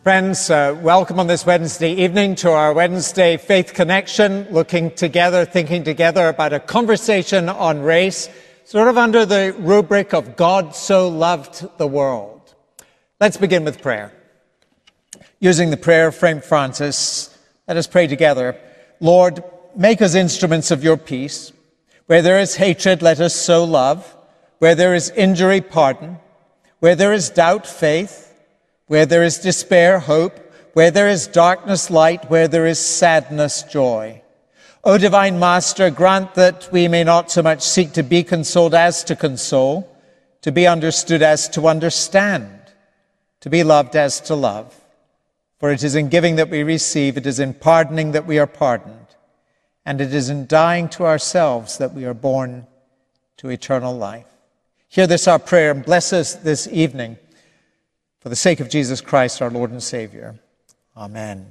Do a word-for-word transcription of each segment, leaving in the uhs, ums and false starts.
Friends, uh, welcome on this Wednesday evening to our Wednesday Faith Connection, looking together, thinking together about a conversation on race, sort of under the rubric of God so loved the world. Let's begin with prayer. Using the prayer of Saint Francis, let us pray together. Lord, make us instruments of your peace. Where there is hatred, let us sow love. Where there is injury, pardon. Where there is doubt, faith. Where there is despair, hope. Where there is darkness, light. Where there is sadness, joy. O divine Master, grant that we may not so much seek to be consoled as to console, to be understood as to understand, to be loved as to love. For it is in giving that we receive, it is in pardoning that we are pardoned, and it is in dying to ourselves that we are born to eternal life. Hear this our prayer, and bless us this evening, for the sake of Jesus Christ, our Lord and Savior. Amen.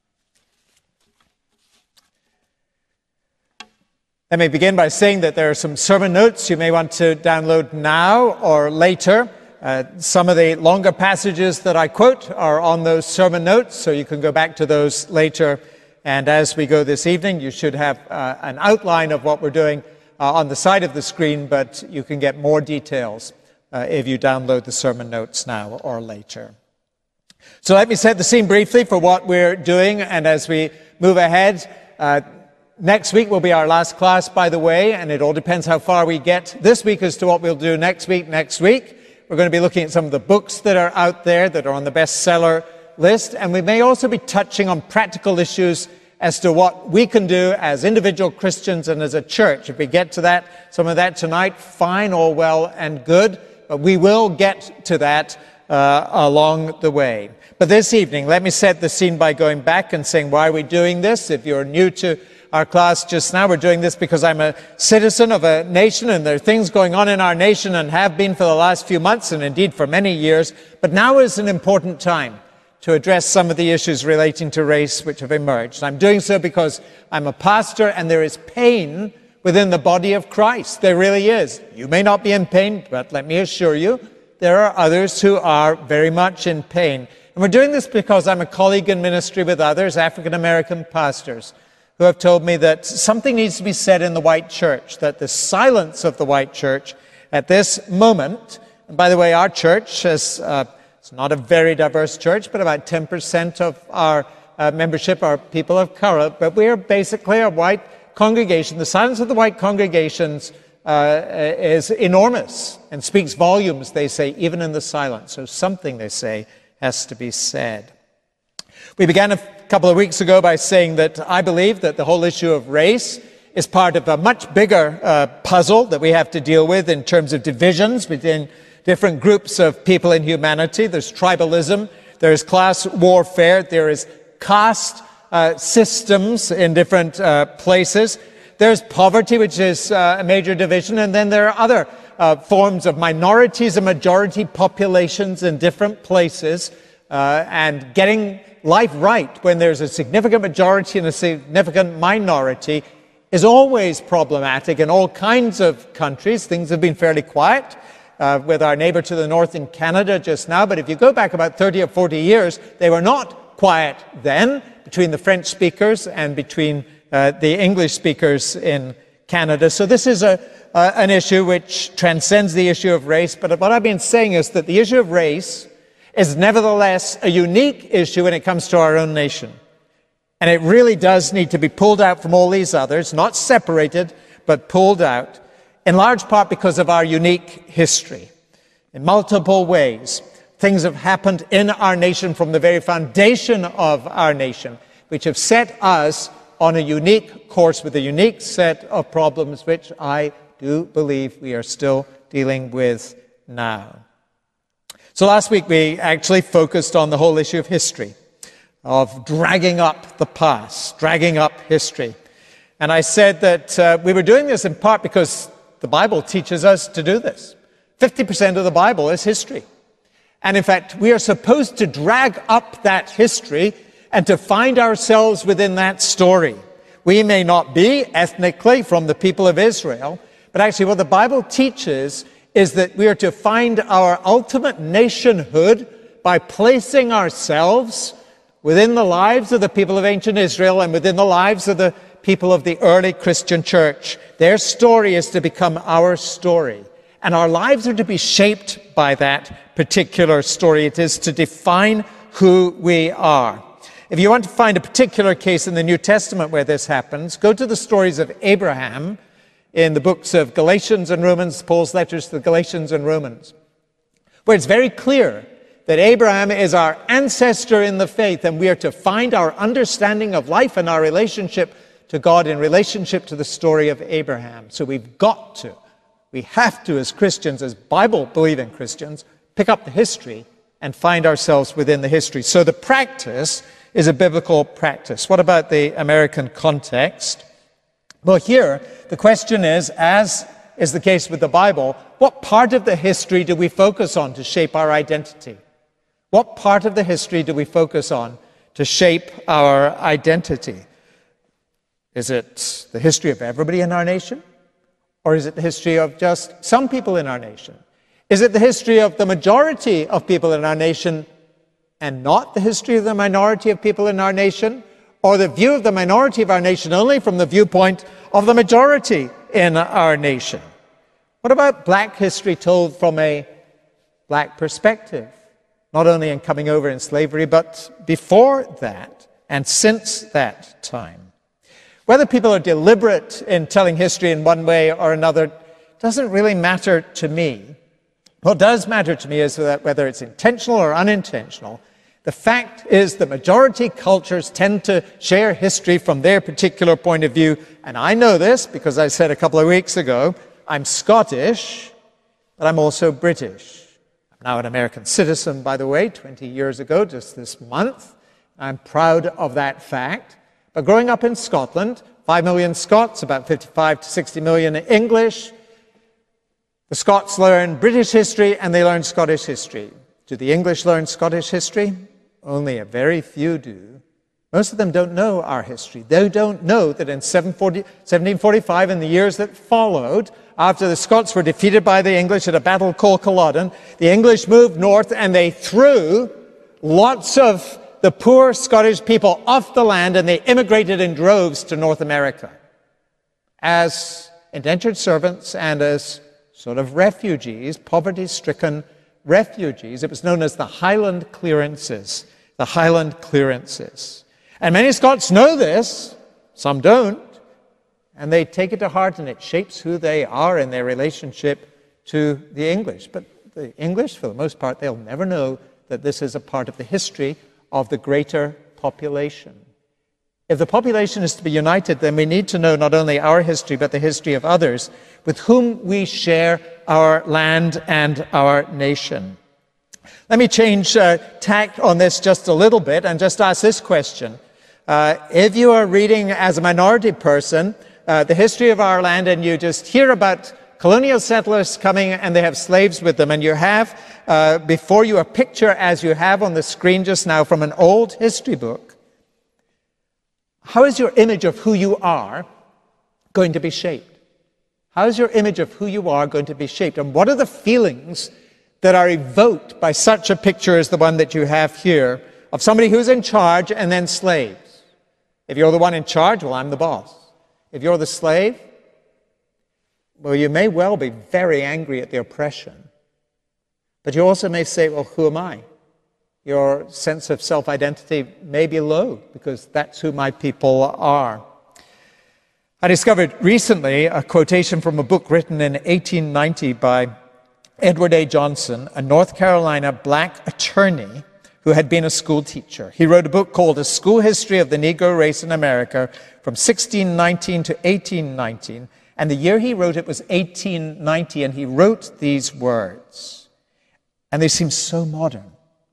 Let me begin by saying that there are some sermon notes you may want to download now or later. Uh, some of the longer passages that I quote are on those sermon notes, so you can go back to those later. And as we go this evening, you should have uh, an outline of what we're doing uh, on the side of the screen, but you can get more details Uh, if you download the sermon notes now or later. So let me set the scene briefly for what we're doing, and as we move ahead, uh, next week will be our last class, by the way, and it all depends how far we get this week as to what we'll do next week. Next week, we're going to be looking at some of the books that are out there that are on the bestseller list, and we may also be touching on practical issues as to what we can do as individual Christians and as a church. If we get to that, some of that tonight, fine, all well and good. But we will get to that uh, along the way. But this evening, let me set the scene by going back and saying, why are we doing this? If you're new to our class just now, we're doing this because I'm a citizen of a nation, and there are things going on in our nation and have been for the last few months and indeed for many years. But now is an important time to address some of the issues relating to race which have emerged. I'm doing so because I'm a pastor, and there is pain within the body of Christ. There really is. You may not be in pain, but let me assure you, there are others who are very much in pain. And we're doing this because I'm a colleague in ministry with others, African-American pastors, who have told me that something needs to be said in the white church, that the silence of the white church at this moment, and by the way, our church is uh, it's not a very diverse church, but about ten percent of our uh, membership are people of color, but we are basically a white congregation. The silence of the white congregations uh, is enormous and speaks volumes, they say, even in the silence. So something, they say, has to be said. We began a couple of weeks ago by saying that I believe that the whole issue of race is part of a much bigger uh, puzzle that we have to deal with in terms of divisions between different groups of people in humanity. There's tribalism, there's class warfare, there is caste Uh, systems in different uh, places. There's poverty, which is uh, a major division, and then there are other uh, forms of minorities and majority populations in different places, uh, and getting life right when there's a significant majority and a significant minority is always problematic in all kinds of countries. Things have been fairly quiet uh, with our neighbor to the north in Canada just now, but if you go back about thirty or forty years, they were not quiet then, between the French speakers and between uh, the English speakers in Canada. So this is a, uh, an issue which transcends the issue of race. But what I've been saying is that the issue of race is nevertheless a unique issue when it comes to our own nation. And it really does need to be pulled out from all these others, not separated, but pulled out, in large part because of our unique history. In multiple ways, things have happened in our nation from the very foundation of our nation, which have set us on a unique course with a unique set of problems, which I do believe we are still dealing with now. So last week we actually focused on the whole issue of history, of dragging up the past, dragging up history. And I said that uh, we were doing this in part because the Bible teaches us to do this. fifty percent of the Bible is history. And in fact, we are supposed to drag up that history and to find ourselves within that story. We may not be ethnically from the people of Israel, but actually what the Bible teaches is that we are to find our ultimate nationhood by placing ourselves within the lives of the people of ancient Israel and within the lives of the people of the early Christian church. Their story is to become our story, and our lives are to be shaped by that particular story. It is to define who we are. If you want to find a particular case in the New Testament where this happens, go to the stories of Abraham in the books of Galatians and Romans, Paul's letters to the Galatians and Romans, where it's very clear that Abraham is our ancestor in the faith, and we are to find our understanding of life and our relationship to God in relationship to the story of Abraham. So we've got to, we have to, as Christians, as Bible-believing Christians, pick up the history and find ourselves within the history. So the practice is a biblical practice. What about the American context? Well, here, the question is, as is the case with the Bible, what part of the history do we focus on to shape our identity? What part of the history do we focus on to shape our identity? Is it the history of everybody in our nation? Or is it the history of just some people in our nation? Is it the history of the majority of people in our nation and not the history of the minority of people in our nation? Or the view of the minority of our nation only from the viewpoint of the majority in our nation? What about black history told from a black perspective? Not only in coming over in slavery, but before that and since that time. Whether people are deliberate in telling history in one way or another doesn't really matter to me. What does matter to me is that whether it's intentional or unintentional, the fact is that majority cultures tend to share history from their particular point of view. And I know this because I said a couple of weeks ago, I'm Scottish, but I'm also British. I'm now an American citizen, by the way, twenty years ago, just this month. I'm proud of that fact. But growing up in Scotland, five million Scots, about fifty-five to sixty million English, the Scots learn British history and they learn Scottish history. Do the English learn Scottish history? Only a very few do. Most of them don't know our history. They don't know that in seventeen forty-five, in the years that followed, after the Scots were defeated by the English at a battle called Culloden, the English moved north and they threw lots of the poor Scottish people off the land, and they immigrated in droves to North America as indentured servants and as sort of refugees, poverty-stricken refugees. It was known as the Highland Clearances, the Highland Clearances. And many Scots know this, some don't, and they take it to heart, and it shapes who they are in their relationship to the English. But the English, for the most part, they'll never know that this is a part of the history of the greater population. If the population is to be united, then we need to know not only our history, but the history of others with whom we share our land and our nation. Let me change uh, tack on this just a little bit and just ask this question. Uh, if you are reading as a minority person uh, the history of our land, and you just hear about colonial settlers coming and they have slaves with them, and you have uh, before you a picture as you have on the screen just now from an old history book, how is your image of who you are going to be shaped? How is your image of who you are going to be shaped? And what are the feelings that are evoked by such a picture as the one that you have here of somebody who's in charge and then slaves? If you're the one in charge, well, I'm the boss. If you're the slave, well, you may well be very angry at the oppression, but you also may say, well, who am I? Your sense of self-identity may be low because that's who my people are. I discovered recently a quotation from a book written in eighteen ninety by Edward A. Johnson, a North Carolina black attorney who had been a school teacher. He wrote a book called A School History of the Negro Race in America from sixteen nineteen to eighteen nineteen. And the year he wrote it was eighteen ninety, and he wrote these words. And they seem so modern.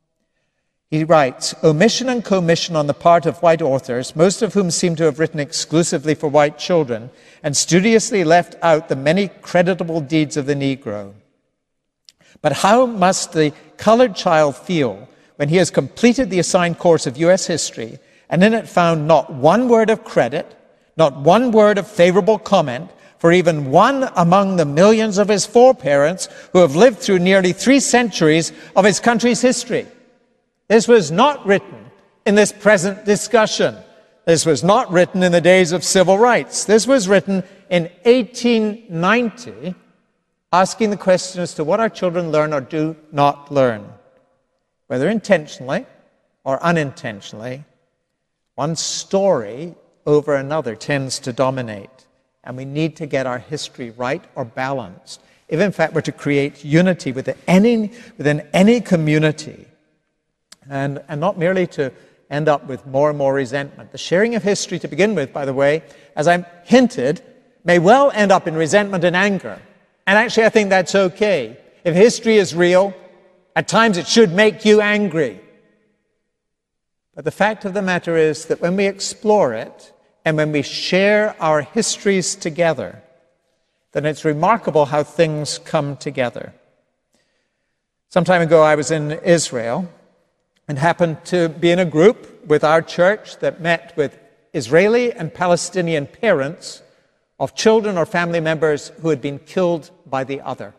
He writes, omission and commission on the part of white authors, most of whom seem to have written exclusively for white children, and studiously left out the many creditable deeds of the Negro. But how must the colored child feel when he has completed the assigned course of U S history, and in it found not one word of credit, not one word of favorable comment, for even one among the millions of his foreparents who have lived through nearly three centuries of his country's history? This was not written in this present discussion. This was not written in the days of civil rights. This was written in eighteen ninety, asking the question as to what our children learn or do not learn. Whether intentionally or unintentionally, one story over another tends to dominate. And we need to get our history right or balanced, if in fact we're to create unity within any, within any community, and, and not merely to end up with more and more resentment. The sharing of history to begin with, by the way, as I hinted, may well end up in resentment and anger. And actually I think that's okay. If history is real, at times it should make you angry. But the fact of the matter is that when we explore it, and when we share our histories together, then it's remarkable how things come together. Some time ago, I was in Israel and happened to be in a group with our church that met with Israeli and Palestinian parents of children or family members who had been killed by the other.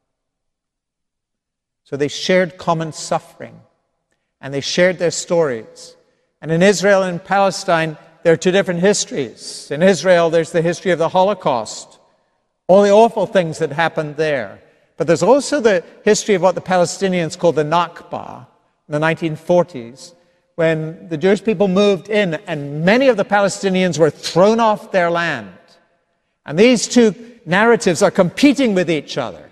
So they shared common suffering, and they shared their stories. And in Israel and Palestine, there are two different histories. In Israel, there's the history of the Holocaust, all the awful things that happened there. But there's also the history of what the Palestinians call the Nakba in the nineteen forties, when the Jewish people moved in and many of the Palestinians were thrown off their land. And these two narratives are competing with each other.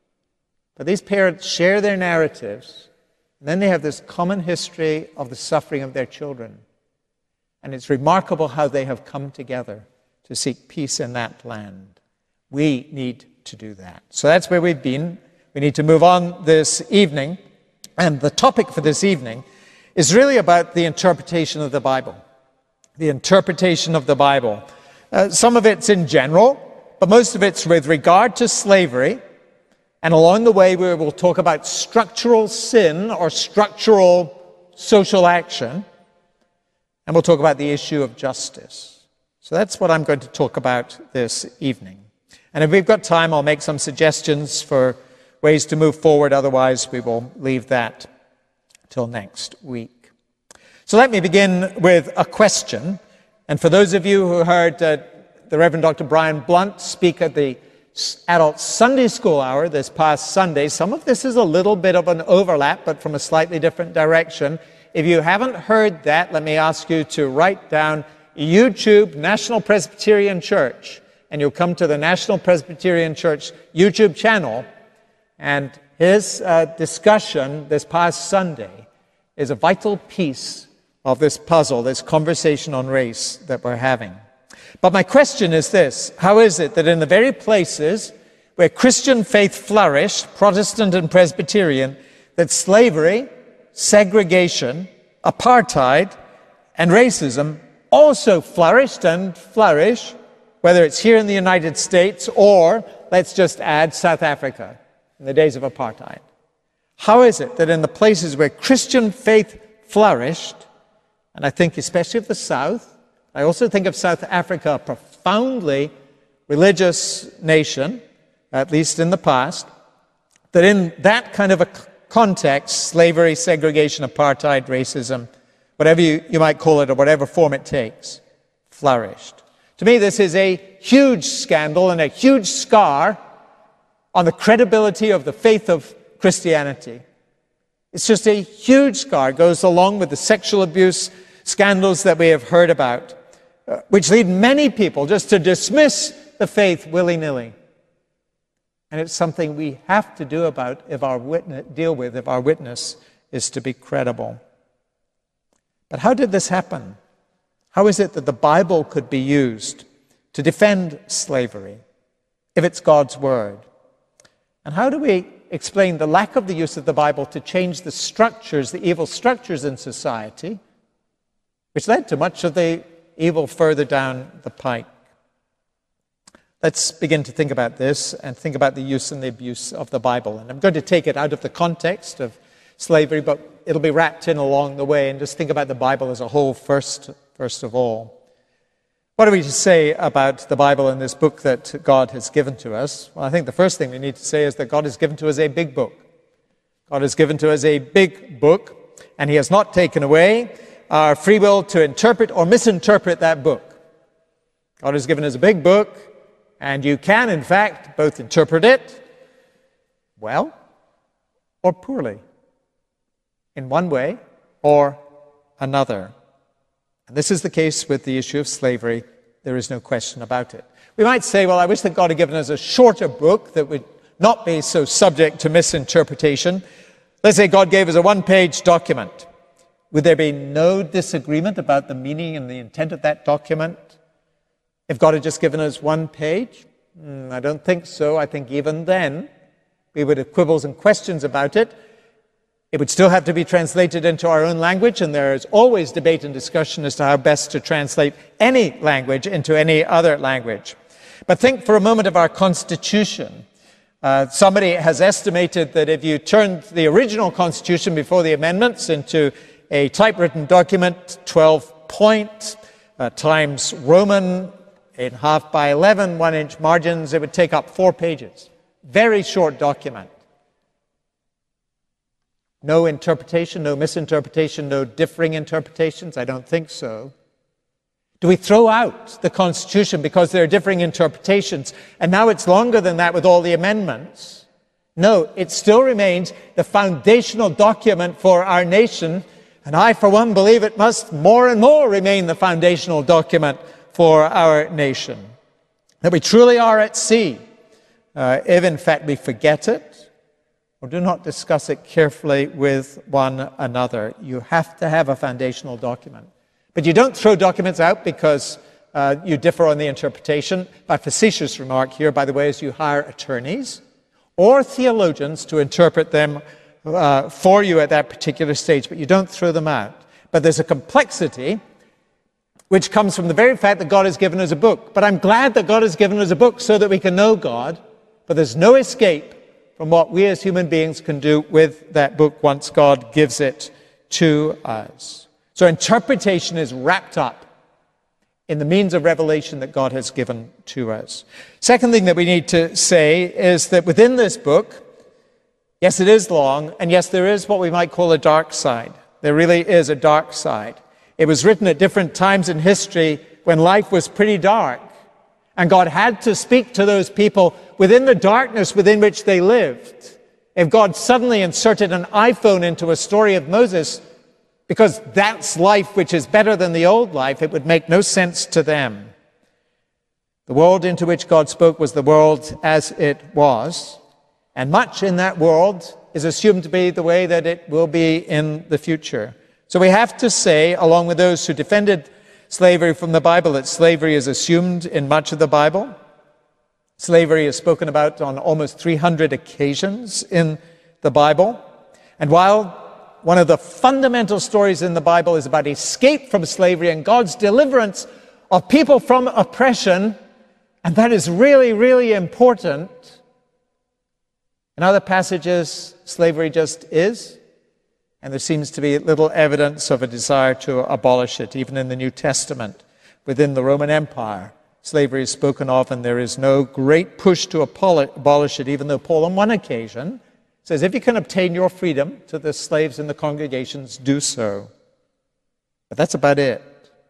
But these parents share their narratives, and then they have this common history of the suffering of their children. And it's remarkable how they have come together to seek peace in that land. We need to do that. So that's where we've been. We need to move on this evening. And the topic for this evening is really about the interpretation of the Bible. The interpretation of the Bible. Uh, some of it's in general, but most of it's with regard to slavery. And along the way, we will talk about structural sin or structural social action. And we'll talk about the issue of justice. So that's what I'm going to talk about this evening. And if we've got time, I'll make some suggestions for ways to move forward. Otherwise, we will leave that till next week. So let me begin with a question. And for those of you who heard uh, the Reverend Doctor Brian Blunt speak at the adult Sunday school hour this past Sunday, some of this is a little bit of an overlap, but from a slightly different direction. If you haven't heard that, let me ask you to write down YouTube National Presbyterian Church, and you'll come to the National Presbyterian Church YouTube channel, and his uh, discussion this past Sunday is a vital piece of this puzzle, this conversation on race that we're having. But my question is this: how is it that in the very places where Christian faith flourished, Protestant and Presbyterian, that slavery, segregation, apartheid, and racism also flourished and flourish, whether it's here in the United States or, let's just add, South Africa in the days of apartheid? How is it that in the places where Christian faith flourished, and I think especially of the South, I also think of South Africa, a profoundly religious nation, at least in the past, that in that kind of a context, slavery, segregation, apartheid, racism, whatever you, you might call it or whatever form it takes, flourished. To me, this is a huge scandal and a huge scar on the credibility of the faith of Christianity. It's just a huge scar. It goes along with the sexual abuse scandals that we have heard about, uh, which lead many people just to dismiss the faith willy-nilly. And it's something we have to do about if our witness, deal with if our witness is to be credible. But how did this happen? How is it that the Bible could be used to defend slavery if it's God's word? And how do we explain the lack of the use of the Bible to change the structures, the evil structures in society, which led to much of the evil further down the pike? Let's begin to think about this and think about the use and the abuse of the Bible. And I'm going to take it out of the context of slavery, but it'll be wrapped in along the way, and just think about the Bible as a whole first, first of all. What are we to say about the Bible in this book that God has given to us? Well, I think the first thing we need to say is that God has given to us a big book. God has given to us a big book, and he has not taken away our free will to interpret or misinterpret that book. God has given us a big book, and you can, in fact, both interpret it well or poorly, in one way or another. And this is the case with the issue of slavery. There is no question about it. We might say, well, I wish that God had given us a shorter book that would not be so subject to misinterpretation. Let's say God gave us a one-page document. Would there be no disagreement about the meaning and the intent of that document if God had just given us one page? Mm, I don't think so. I think even then we would have quibbles and questions about it. It would still have to be translated into our own language, and there is always debate and discussion as to how best to translate any language into any other language. But think for a moment of our Constitution. Uh, somebody has estimated that if you turned the original Constitution before the amendments into a typewritten document, twelve point, uh, times Roman, eight and a half by eleven, one-inch margins, it would take up four pages. Very short document. No interpretation, no misinterpretation, no differing interpretations? I don't think so. Do we throw out the Constitution because there are differing interpretations, and now it's longer than that with all the amendments? No, it still remains the foundational document for our nation, and I, for one, believe it must more and more remain the foundational document for our nation. That we truly are at sea, uh, if in fact we forget it, or do not discuss it carefully with one another. You have to have a foundational document. But you don't throw documents out because uh, you differ on the interpretation. My facetious remark here, by the way, is you hire attorneys or theologians to interpret them uh, for you at that particular stage, but you don't throw them out. But there's a complexity which comes from the very fact that God has given us a book. But I'm glad that God has given us a book so that we can know God, but there's no escape from what we as human beings can do with that book once God gives it to us. So interpretation is wrapped up in the means of revelation that God has given to us. Second thing that we need to say is that within this book, yes, it is long, and yes, there is what we might call a dark side. There really is a dark side. It was written at different times in history when life was pretty dark. And God had to speak to those people within the darkness within which they lived. If God suddenly inserted an iPhone into a story of Moses, because that's life which is better than the old life, it would make no sense to them. The world into which God spoke was the world as it was, and much in that world is assumed to be the way that it will be in the future. So we have to say, along with those who defended slavery from the Bible, that slavery is assumed in much of the Bible. Slavery is spoken about on almost three hundred occasions in the Bible. And while one of the fundamental stories in the Bible is about escape from slavery and God's deliverance of people from oppression, and that is really, really important, in other passages, slavery just is. And there seems to be little evidence of a desire to abolish it, even in the New Testament. Within the Roman Empire, slavery is spoken of, and there is no great push to abolish it, even though Paul, on one occasion, says, if you can obtain your freedom to the slaves in the congregations, do so. But that's about it.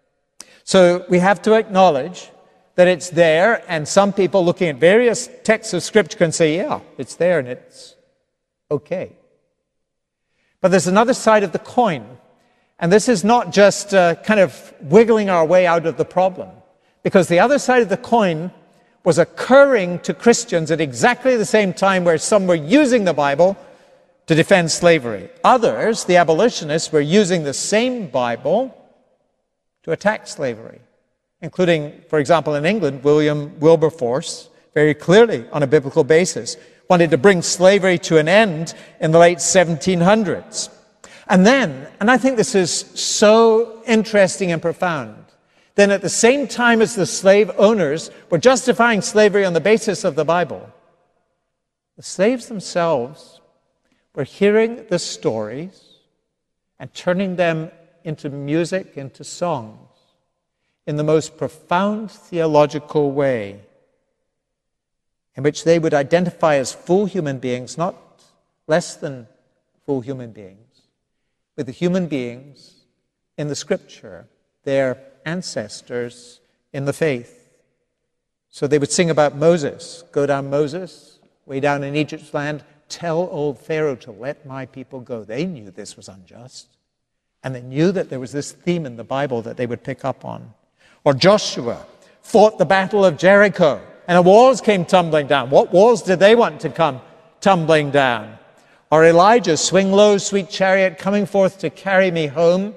So we have to acknowledge that it's there, and some people looking at various texts of Scripture can say, yeah, it's there, and it's okay. But there's another side of the coin, and this is not just uh, kind of wiggling our way out of the problem, because the other side of the coin was occurring to Christians at exactly the same time where some were using the Bible to defend slavery. Others, the abolitionists, were using the same Bible to attack slavery, including, for example, in England, William Wilberforce, very clearly on a biblical basis, wanted to bring slavery to an end in the late seventeen hundreds. And then, and I think this is so interesting and profound, then at the same time as the slave owners were justifying slavery on the basis of the Bible, the slaves themselves were hearing the stories and turning them into music, into songs, in the most profound theological way, in which they would identify as full human beings, not less than full human beings, with the human beings in the Scripture, their ancestors in the faith. So they would sing about Moses. Go down, Moses, way down in Egypt's land. Tell old Pharaoh to let my people go. They knew this was unjust. And they knew that there was this theme in the Bible that they would pick up on. Or Joshua fought the battle of Jericho, and the walls came tumbling down. What walls did they want to come tumbling down? Or Elijah, swing low, sweet chariot, coming forth to carry me home.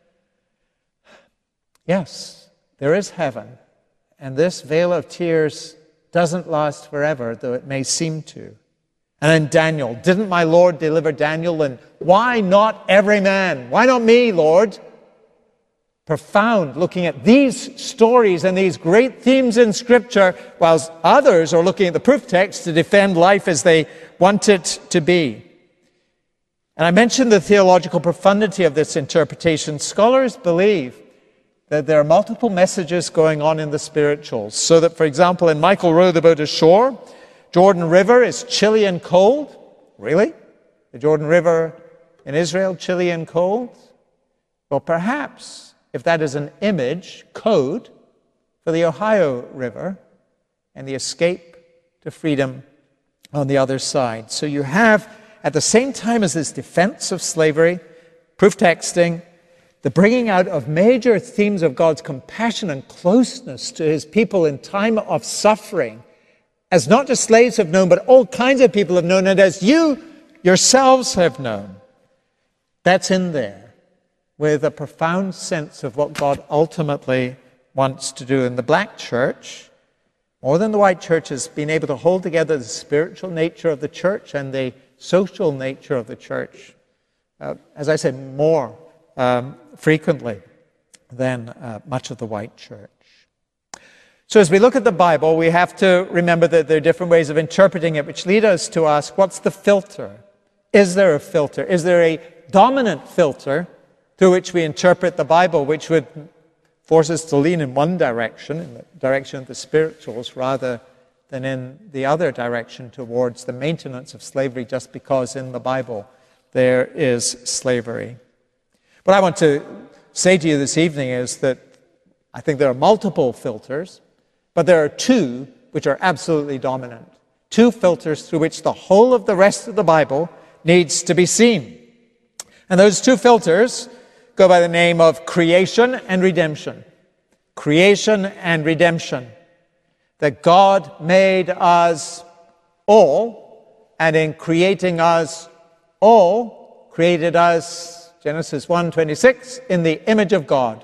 Yes, there is heaven, and this veil of tears doesn't last forever, though it may seem to. And then Daniel, didn't my Lord deliver Daniel? And why not every man? Why not me, Lord? Profound, looking at these stories and these great themes in Scripture, whilst others are looking at the proof text to defend life as they want it to be. And I mentioned the theological profundity of this interpretation. Scholars believe that there are multiple messages going on in the spirituals. So that, for example, in Michael Row the Boat Ashore, Jordan River is chilly and cold. Really? The Jordan River in Israel, chilly and cold? Well, perhaps, if that is an image, code, for the Ohio River and the escape to freedom on the other side. So you have, at the same time as this defense of slavery, proof texting, the bringing out of major themes of God's compassion and closeness to his people in time of suffering, as not just slaves have known, but all kinds of people have known, and as you yourselves have known. That's in there, with a profound sense of what God ultimately wants to do. In the black church, more than the white church, has been able to hold together the spiritual nature of the church and the social nature of the church, uh, as I said, more um, frequently than uh, much of the white church. So as we look at the Bible, we have to remember that there are different ways of interpreting it, which lead us to ask, what's the filter? Is there a filter? Is there a dominant filter through which we interpret the Bible, which would force us to lean in one direction, in the direction of the spirituals, rather than in the other direction towards the maintenance of slavery, just because in the Bible there is slavery? What I want to say to you this evening is that I think there are multiple filters, but there are two which are absolutely dominant. Two filters through which the whole of the rest of the Bible needs to be seen. And those two filters go by the name of creation and redemption. Creation and redemption. That God made us all, and in creating us all, created us, Genesis one twenty-six, in the image of God.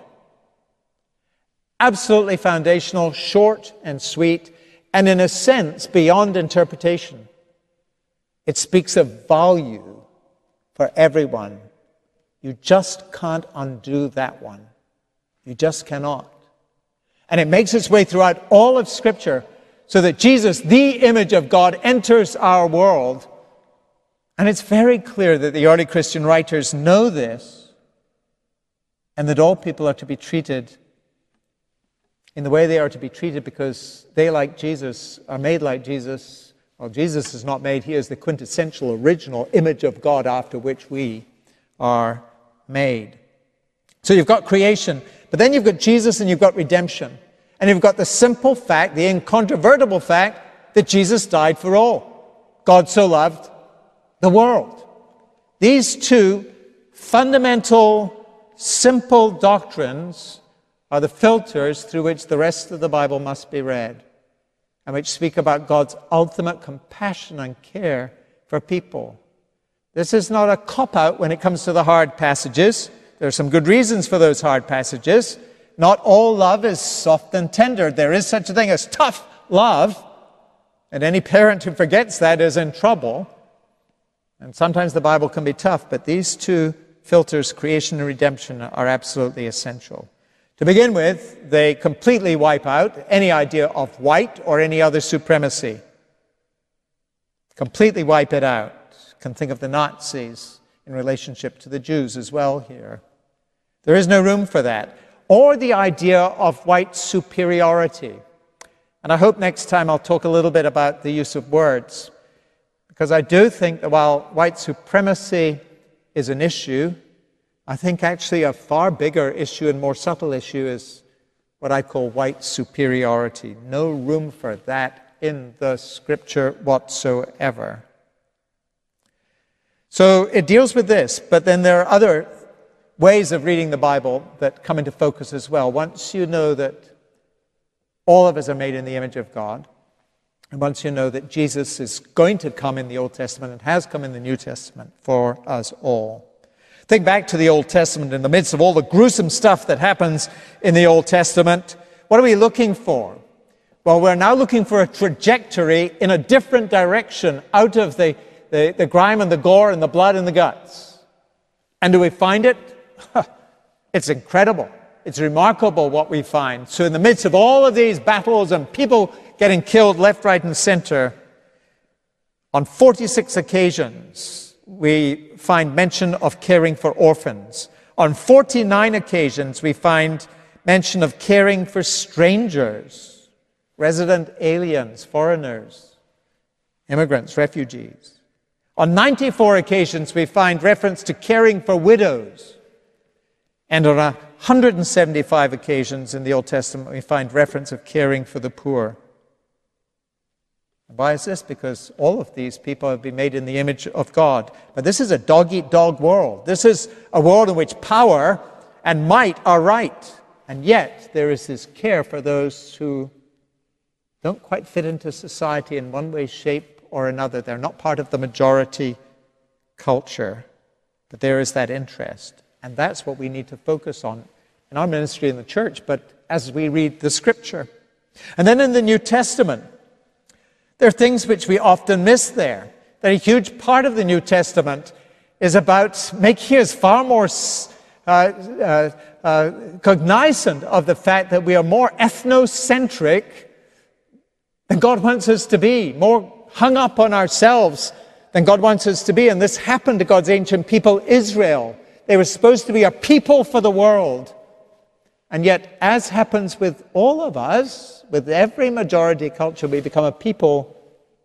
Absolutely foundational, short and sweet, and in a sense beyond interpretation. It speaks of value for everyone. You just can't undo that one. You just cannot. And it makes its way throughout all of Scripture so that Jesus, the image of God, enters our world. And it's very clear that the early Christian writers know this, and that all people are to be treated in the way they are to be treated, because they, like Jesus, are made like Jesus. Well, Jesus is not made. He is the quintessential original image of God after which we are made. So you've got creation, but then you've got Jesus and you've got redemption. And you've got the simple fact, the incontrovertible fact, that Jesus died for all. God so loved the world. These two fundamental, simple doctrines are the filters through which the rest of the Bible must be read, and which speak about God's ultimate compassion and care for people. This is not a cop-out when it comes to the hard passages. There are some good reasons for those hard passages. Not all love is soft and tender. There is such a thing as tough love, and any parent who forgets that is in trouble. And sometimes the Bible can be tough, but these two filters, creation and redemption, are absolutely essential. To begin with, they completely wipe out any idea of white or any other supremacy. Completely wipe it out. You can think of the Nazis in relationship to the Jews as well here. There is no room for that. Or the idea of white superiority. And I hope next time I'll talk a little bit about the use of words, because I do think that while white supremacy is an issue, I think actually a far bigger issue and more subtle issue is what I call white superiority. No room for that in the Scripture whatsoever. So it deals with this, but then there are other ways of reading the Bible that come into focus as well. Once you know that all of us are made in the image of God, and once you know that Jesus is going to come in the Old Testament and has come in the New Testament for us all. Think back to the Old Testament. In the midst of all the gruesome stuff that happens in the Old Testament, what are we looking for? Well, we're now looking for a trajectory in a different direction out of the, the, the grime and the gore and the blood and the guts. And do we find it? It's incredible. It's remarkable what we find. So in the midst of all of these battles and people getting killed left, right, and center, on forty-six occasions, we find mention of caring for orphans. On forty-nine occasions, we find mention of caring for strangers, resident aliens, foreigners, immigrants, refugees. On ninety-four occasions, we find reference to caring for widows. And on one hundred seventy-five occasions in the Old Testament, we find reference of caring for the poor. And why is this? Because all of these people have been made in the image of God. But this is a dog-eat-dog world. This is a world in which power and might are right. And yet there is this care for those who don't quite fit into society in one way, shape, or another. They're not part of the majority culture. But there is that interest. And that's what we need to focus on in our ministry in the church, but as we read the Scripture. And then in the New Testament, there are things which we often miss there. That a huge part of the New Testament is about making us far more uh, uh, uh, cognizant of the fact that we are more ethnocentric than God wants us to be, more hung up on ourselves than God wants us to be. And this happened to God's ancient people, Israel. They were supposed to be a people for the world. And yet, as happens with all of us, with every majority culture, we become a people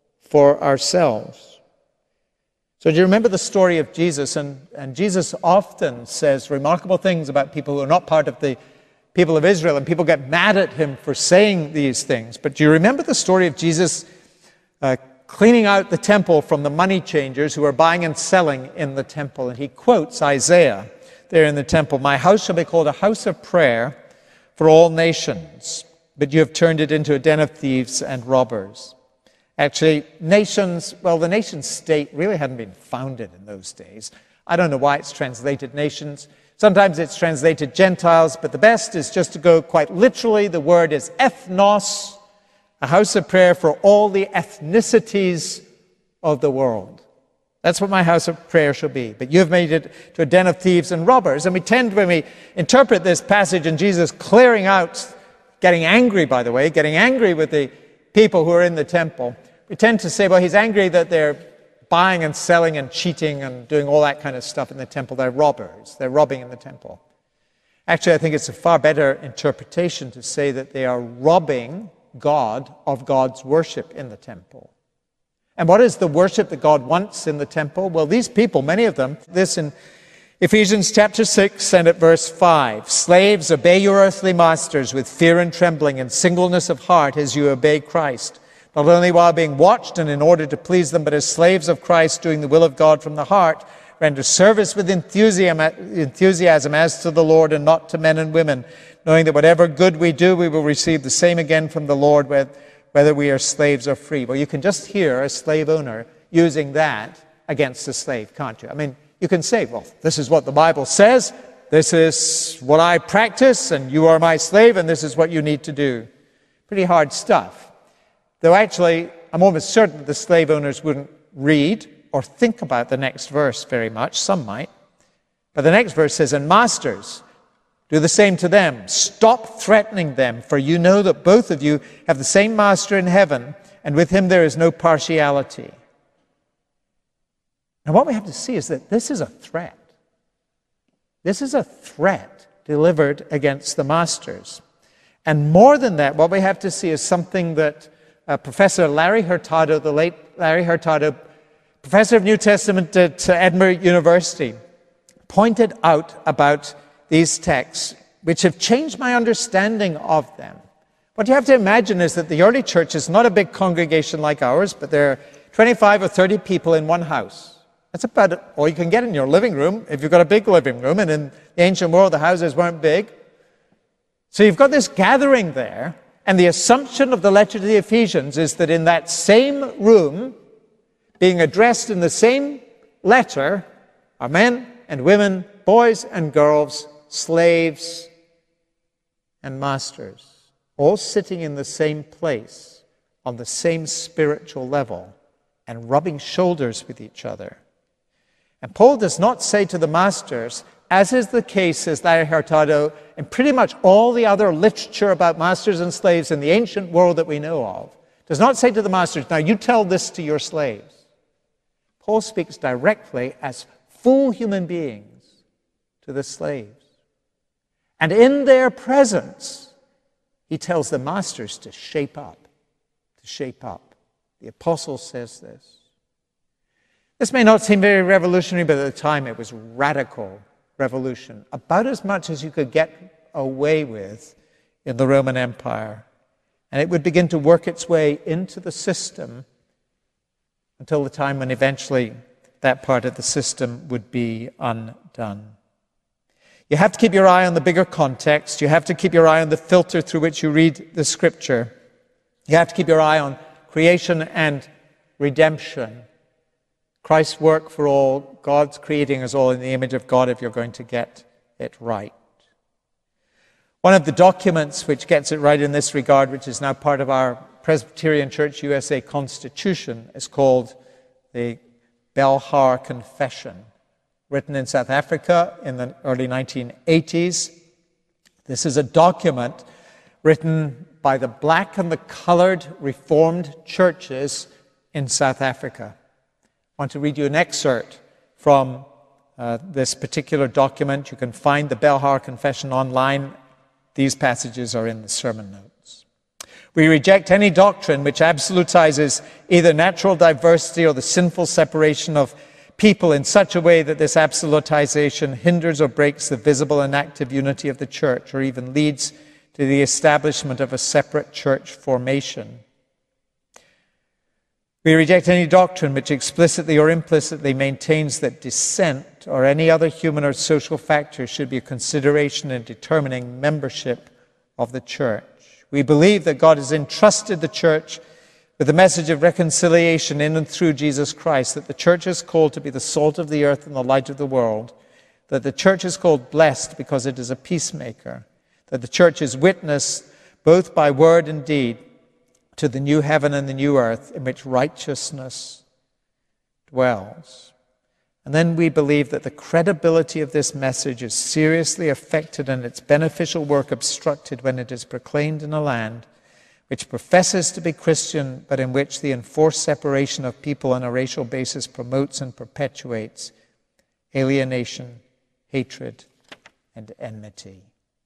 for ourselves. So do you remember the story of Jesus? And, and Jesus often says remarkable things about people who are not part of the people of Israel, and people get mad at him for saying these things. But do you remember the story of Jesus uh, cleaning out the temple from the money changers who are buying and selling in the temple? And he quotes Isaiah there in the temple, "My house shall be called a house of prayer for all nations, but you have turned it into a den of thieves and robbers." Actually, nations, well, the nation state really hadn't been founded in those days. I don't know why it's translated nations. Sometimes it's translated Gentiles, but the best is just to go quite literally. The word is ethnos, a house of prayer for all the ethnicities of the world. That's what my house of prayer shall be. But you have made it to a den of thieves and robbers. And we tend, when we interpret this passage and Jesus clearing out, getting angry, by the way, getting angry with the people who are in the temple, we tend to say, well, he's angry that they're buying and selling and cheating and doing all that kind of stuff in the temple. They're robbers. They're robbing in the temple. Actually, I think it's a far better interpretation to say that they are robbing God of God's worship in the temple. And what is the worship that God wants in the temple? Well, these people, many of them, this in Ephesians chapter six and at verse five, "Slaves, obey your earthly masters with fear and trembling and singleness of heart as you obey Christ, not only while being watched and in order to please them, but as slaves of Christ, doing the will of God from the heart. Render service with enthusiasm as to the Lord and not to men and women, knowing that whatever good we do, we will receive the same again from the Lord, whether we are slaves or free." Well, you can just hear a slave owner using that against a slave, can't you? I mean, you can say, well, this is what the Bible says, this is what I practice, and you are my slave, and this is what you need to do. Pretty hard stuff. Though actually, I'm almost certain that the slave owners wouldn't read or think about the next verse very much. Some might. But the next verse says, "And masters, do the same to them. Stop threatening them, for you know that both of you have the same master in heaven, and with him there is no partiality." Now what we have to see is that this is a threat. This is a threat delivered against the masters. And more than that, what we have to see is something that uh, Professor Larry Hurtado, the late Larry Hurtado, professor of New Testament at Edinburgh University, pointed out about these texts, which have changed my understanding of them. What you have to imagine is that the early church is not a big congregation like ours, but there are twenty-five or thirty people in one house. That's about all you can get in your living room, if you've got a big living room, and in the ancient world, the houses weren't big. So you've got this gathering there, and the assumption of the letter to the Ephesians is that in that same room, being addressed in the same letter, are men and women, boys and girls, slaves and masters, all sitting in the same place, on the same spiritual level, and rubbing shoulders with each other. And Paul does not say to the masters, as is the case, says Larry Hurtado, in pretty much all the other literature about masters and slaves in the ancient world that we know of, does not say to the masters, now you tell this to your slaves. Paul speaks directly as full human beings to the slaves. And in their presence, he tells the masters to shape up, to shape up. The apostle says this. This may not seem very revolutionary, but at the time it was radical revolution, about as much as you could get away with in the Roman Empire. And it would begin to work its way into the system until the time when eventually that part of the system would be undone. You have to keep your eye on the bigger context. You have to keep your eye on the filter through which you read the Scripture. You have to keep your eye on creation and redemption. Christ's work for all, God's creating us all in the image of God if you're going to get it right. One of the documents which gets it right in this regard, which is now part of our Presbyterian Church U S A Constitution, is called the Belhar Confession, written in South Africa in the early nineteen eighties. This is a document written by the black and the colored Reformed churches in South Africa. I want to read you an excerpt from uh, this particular document. You can find the Belhar Confession online. These passages are in the sermon notes. We reject any doctrine which absolutizes either natural diversity or the sinful separation of people in such a way that this absolutization hinders or breaks the visible and active unity of the church, or even leads to the establishment of a separate church formation. We reject any doctrine which explicitly or implicitly maintains that dissent or any other human or social factor should be a consideration in determining membership of the church. We believe that God has entrusted the church with the message of reconciliation in and through Jesus Christ, that the church is called to be the salt of the earth and the light of the world, that the church is called blessed because it is a peacemaker, that the church is witness both by word and deed to the new heaven and the new earth in which righteousness dwells. And then we believe that the credibility of this message is seriously affected and its beneficial work obstructed when it is proclaimed in a land which professes to be Christian, but in which the enforced separation of people on a racial basis promotes and perpetuates alienation, hatred, and enmity.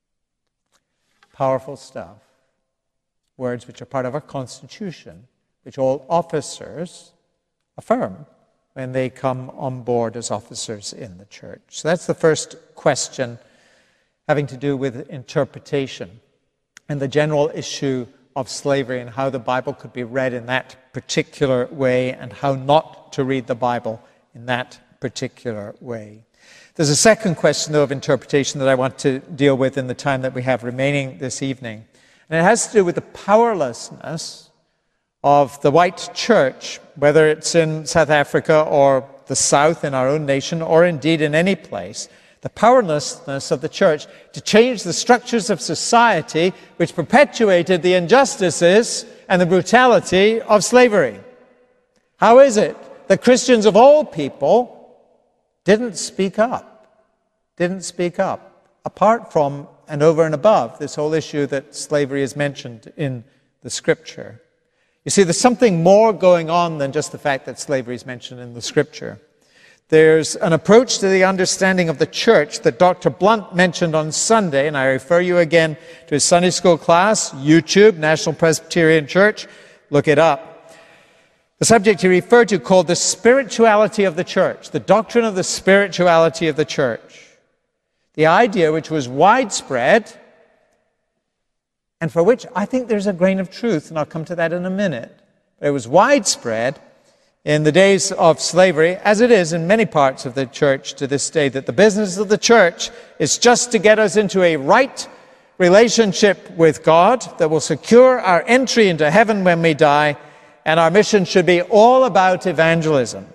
Powerful stuff. Words which are part of our Constitution, which all officers affirm when they come on board as officers in the church. So that's the first question, having to do with interpretation and the general issue of slavery and how the Bible could be read in that particular way and how not to read the Bible in that particular way. There's a second question, though, of interpretation that I want to deal with in the time that we have remaining this evening. And it has to do with the powerlessness of the white church, whether it's in South Africa or the South in our own nation, or indeed in any place, the powerlessness of the church to change the structures of society which perpetuated the injustices and the brutality of slavery. How is it that Christians of all people didn't speak up, didn't speak up, apart from and over and above this whole issue that slavery is mentioned in the Scripture? You see, there's something more going on than just the fact that slavery is mentioned in the Scripture. There's an approach to the understanding of the church that Doctor Blunt mentioned on Sunday, and I refer you again to his Sunday school class, YouTube, National Presbyterian Church. Look it up. The subject he referred to called the spirituality of the church, the doctrine of the spirituality of the church. The idea which was widespread and for which I think there's a grain of truth, and I'll come to that in a minute. But it was widespread in the days of slavery, as it is in many parts of the church to this day, that the business of the church is just to get us into a right relationship with God that will secure our entry into heaven when we die, and our mission should be all about evangelism.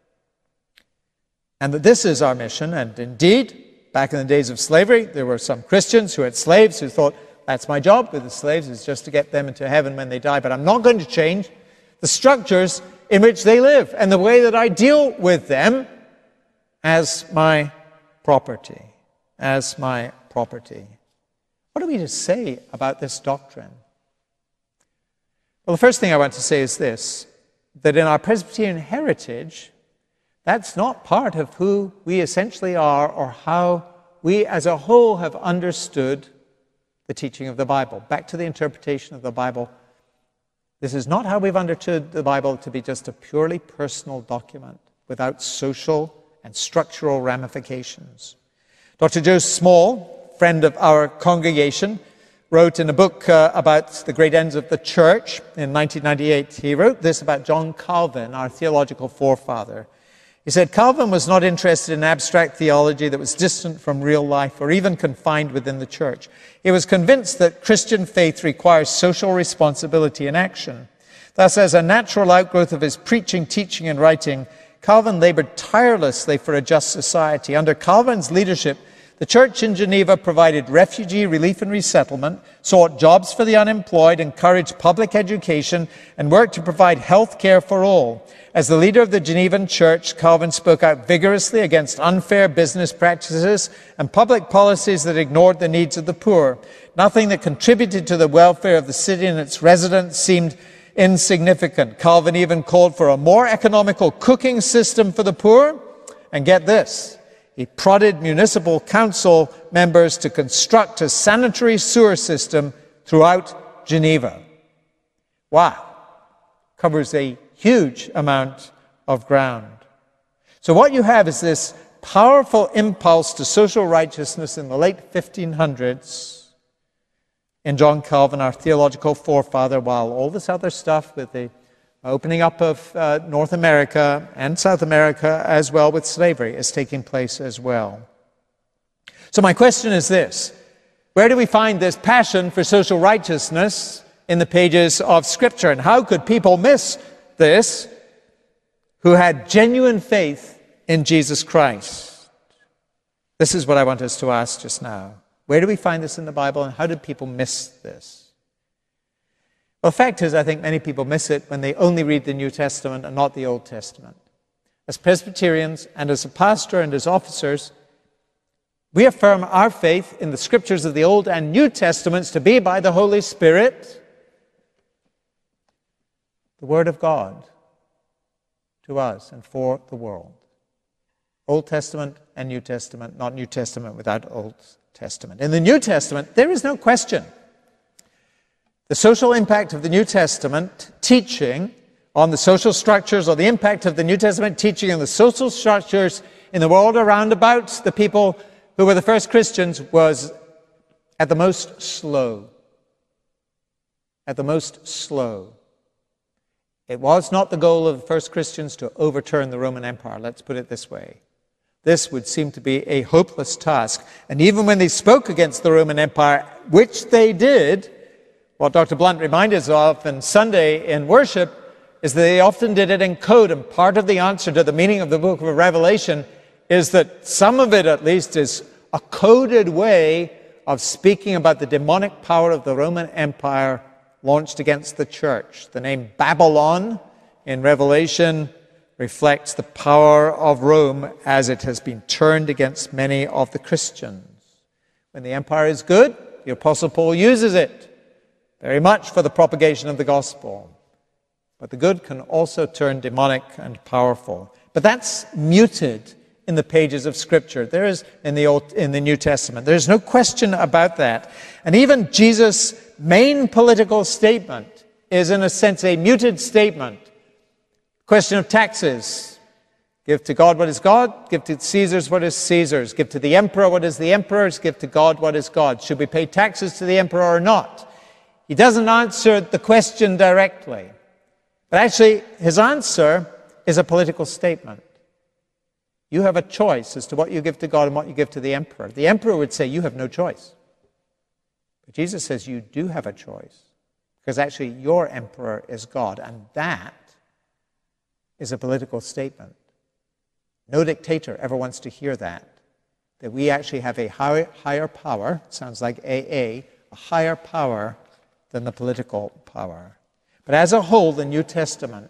And that this is our mission, and indeed, back in the days of slavery, there were some Christians who had slaves who thought, that's my job with the slaves, is just to get them into heaven when they die, but I'm not going to change the structures in which they live and the way that I deal with them as my property, as my property. What are we to say about this doctrine? Well, the first thing I want to say is this, that in our Presbyterian heritage, that's not part of who we essentially are or how we as a whole have understood the teaching of the Bible. Back to the interpretation of the Bible. This is not how we've understood the Bible to be just a purely personal document without social and structural ramifications. Doctor Joe Small, friend of our congregation, wrote in a book uh, about the great ends of the church in nineteen ninety-eight. He wrote this about John Calvin, our theological forefather. He said, Calvin was not interested in abstract theology that was distant from real life or even confined within the church. He was convinced that Christian faith requires social responsibility and action. Thus, as a natural outgrowth of his preaching, teaching, and writing, Calvin labored tirelessly for a just society. Under Calvin's leadership, the church in Geneva provided refugee relief and resettlement, sought jobs for the unemployed, encouraged public education, and worked to provide health care for all. As the leader of the Genevan church, Calvin spoke out vigorously against unfair business practices and public policies that ignored the needs of the poor. Nothing that contributed to the welfare of the city and its residents seemed insignificant. Calvin even called for a more economical cooking system for the poor. And get this, he prodded municipal council members to construct a sanitary sewer system throughout Geneva. Wow. Covers a huge amount of ground. So what you have is this powerful impulse to social righteousness in the late fifteen hundreds in John Calvin, our theological forefather, while all this other stuff with the opening up of uh, North America and South America as well with slavery is taking place as well. So my question is this: where do we find this passion for social righteousness in the pages of Scripture? And how could people miss this who had genuine faith in Jesus Christ? This is what I want us to ask just now. Where do we find this in the Bible, and how did people miss this? Well, the fact is, I think many people miss it when they only read the New Testament and not the Old Testament. As Presbyterians and as a pastor and as officers, we affirm our faith in the Scriptures of the Old and New Testaments to be by the Holy Spirit the Word of God to us and for the world. Old Testament and New Testament, not New Testament without Old Testament. In the New Testament, there is no question. The social impact of the New Testament teaching on the social structures, or the impact of the New Testament teaching on the social structures in the world around about the people who were the first Christians, was at the most slow. At the most slow. It was not the goal of the first Christians to overturn the Roman Empire, let's put it this way. This would seem to be a hopeless task. And even when they spoke against the Roman Empire, which they did, what Doctor Blunt reminded us of on Sunday in worship is that they often did it in code. And part of the answer to the meaning of the book of Revelation is that some of it, at least, is a coded way of speaking about the demonic power of the Roman Empire launched against the church. The name Babylon in Revelation reflects the power of Rome as it has been turned against many of the Christians. When the empire is good, the Apostle Paul uses it very much for the propagation of the gospel. But the good can also turn demonic and powerful. But that's muted in the pages of Scripture. There is in the Old, in the New Testament. There's no question about that. And even Jesus' main political statement is, in a sense, a muted statement. Question of taxes. Give to God what is God, give to Caesar's what is Caesar's, give to the emperor what is the emperor's, give to God what is God. Should we pay taxes to the emperor or not? He doesn't answer the question directly. But actually, his answer is a political statement. You have a choice as to what you give to God and what you give to the emperor. The emperor would say, you have no choice. But Jesus says, you do have a choice. Because actually, your emperor is God. And that is a political statement. No dictator ever wants to hear that. That we actually have a higher, higher power, sounds like A A, a higher power than the political power. But as a whole, the New Testament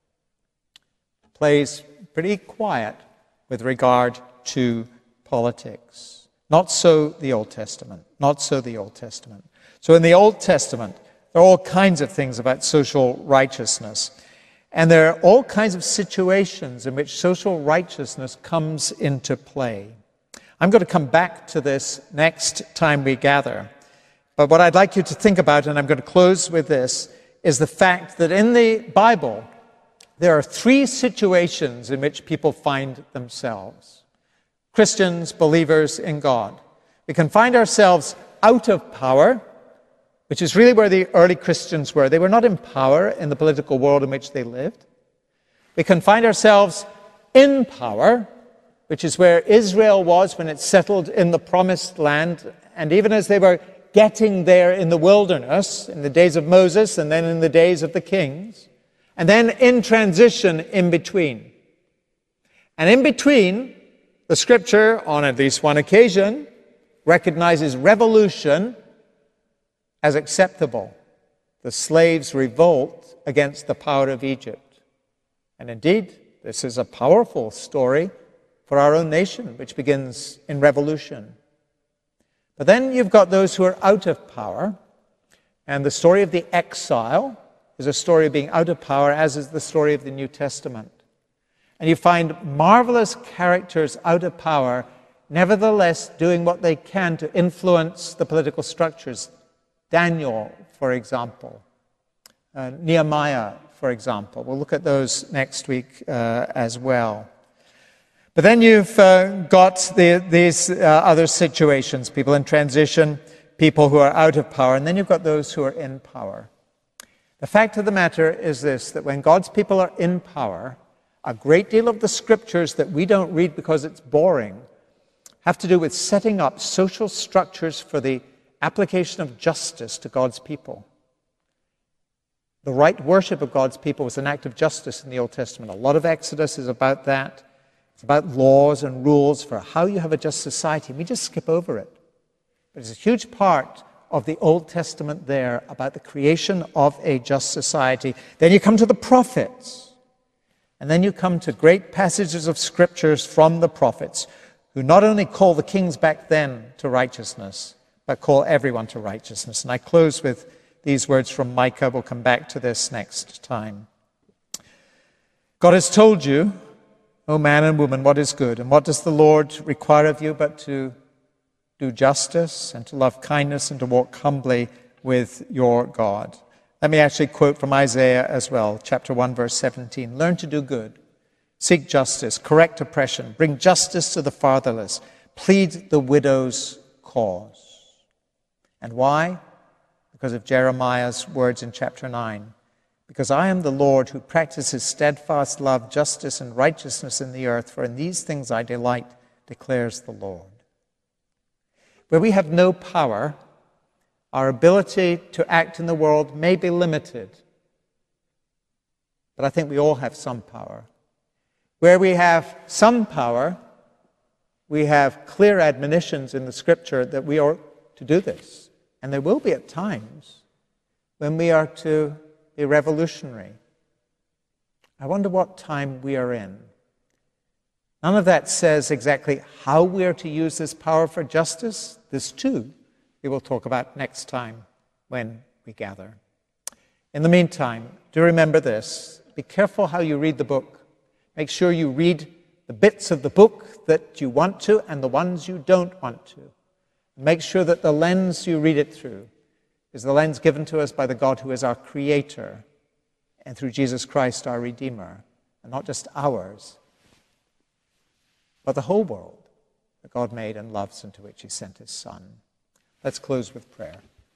plays pretty quiet with regard to politics. Not so the Old Testament. Not so the Old Testament. So in the Old Testament, there are all kinds of things about social righteousness. And there are all kinds of situations in which social righteousness comes into play. I'm going to come back to this next time we gather. But what I'd like you to think about, and I'm going to close with this, is the fact that in the Bible, there are three situations in which people find themselves. Christians, believers in God. We can find ourselves out of power, which is really where the early Christians were. They were not in power in the political world in which they lived. We can find ourselves in power, which is where Israel was when it settled in the promised land. And even as they were getting there in the wilderness, in the days of Moses and then in the days of the kings, and then in transition in between. And in between, the Scripture, on at least one occasion, recognizes revolution as acceptable. The slaves revolt against the power of Egypt. And indeed, this is a powerful story for our own nation, which begins in revolution. But then you've got those who are out of power, and the story of the exile is a story of being out of power, as is the story of the New Testament. And you find marvelous characters out of power, nevertheless doing what they can to influence the political structures. Daniel, for example. Uh, Nehemiah, for example. We'll look at those next week uh, as well. But then you've uh, got the, these uh, other situations, people in transition, people who are out of power, and then you've got those who are in power. The fact of the matter is this, that when God's people are in power, a great deal of the scriptures that we don't read because it's boring have to do with setting up social structures for the application of justice to God's people. The right worship of God's people was an act of justice in the Old Testament. A lot of Exodus is about that. It's about laws and rules for how you have a just society. We just skip over it. But it's a huge part of the Old Testament there about the creation of a just society. Then you come to the prophets. And then you come to great passages of scriptures from the prophets, who not only call the kings back then to righteousness, but call everyone to righteousness. And I close with these words from Micah. We'll come back to this next time. God has told you, O man and woman, what is good, and what does the Lord require of you but to do justice and to love kindness and to walk humbly with your God. Let me actually quote from Isaiah as well, chapter one, verse seventeen. Learn to do good, seek justice, correct oppression, bring justice to the fatherless, plead the widow's cause. And why? Because of Jeremiah's words in chapter nine. Because I am the Lord who practices steadfast love, justice, and righteousness in the earth, for in these things I delight, declares the Lord. Where we have no power, our ability to act in the world may be limited. But I think we all have some power. Where we have some power, we have clear admonitions in the Scripture that we are to do this. And there will be at times when we are to be revolutionary. I wonder what time we are in. None of that says exactly how we are to use this power for justice. This too we will talk about next time when we gather. In the meantime, do remember this. Be careful how you read the book. Make sure you read the bits of the book that you want to and the ones you don't want to. Make sure that the lens you read it through is the lens given to us by the God who is our Creator and through Jesus Christ our Redeemer. and not just ours, but the whole world that God made and loves, and to which he sent his Son. Let's close with prayer.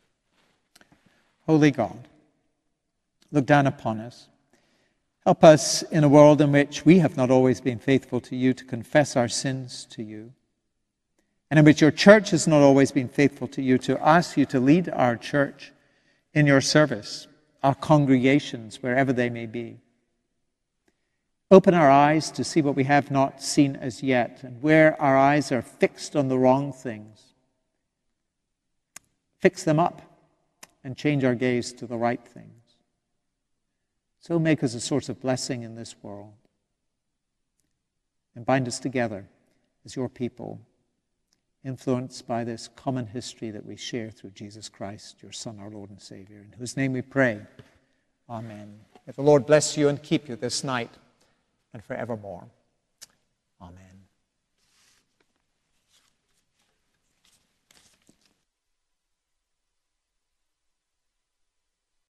Holy God, look down upon us. Help us in a world in which we have not always been faithful to you to confess our sins to you, and in which your church has not always been faithful to you, to ask you to lead our church in your service, our congregations, wherever they may be. Open our eyes to see what we have not seen as yet, and where our eyes are fixed on the wrong things, fix them up and change our gaze to the right things. So make us a source of blessing in this world, and bind us together as your people, influenced by this common history that we share through Jesus Christ, your Son, our Lord and Savior, in whose name we pray. Amen. May the Lord bless you and keep you this night and forevermore. Amen.